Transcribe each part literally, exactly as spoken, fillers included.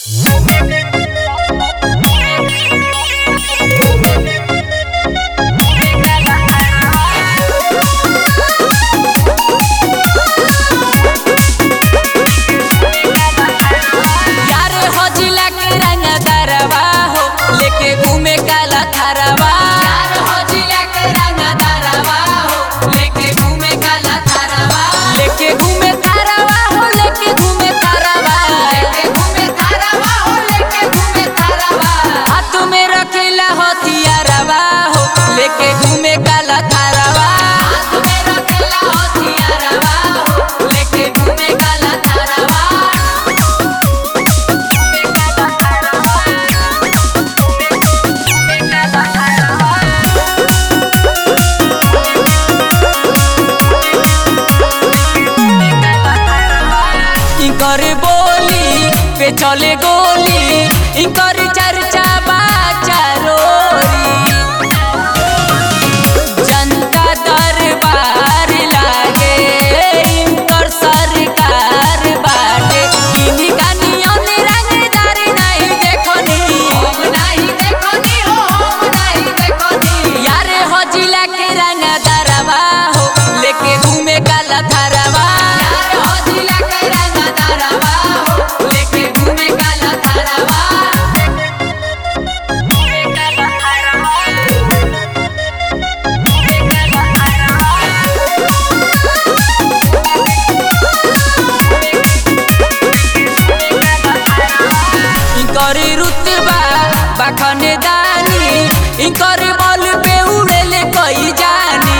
इनकर बोली पे चले गोली, इनकर चर्चा बाचा रोरी। जनता दरबार लागे इनकर सरकार बाटे। इनका नियम रंगदार नहीं देखनी, हम नहीं देखनी हो, हम नहीं देखनी। यारे हो जिला के रंगदारवा हो, लेके घूमे काला थारवा। इनकर रुतबा बखनदानी, इनकर बल पे उड़ेले कोई जानी।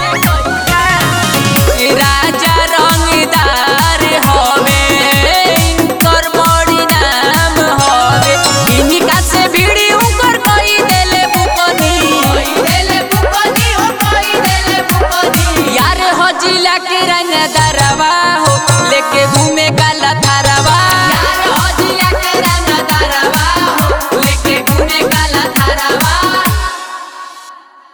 राजा रंगदार हवे, इनकर बड़ी नाम हवे। इनका से भिड़ी उनकर कोई देले बुकनी, कोई देले बुकनी हो, कोई देले बुकनी। यार हो जिला के रंगदारवा हो, लेके घूमे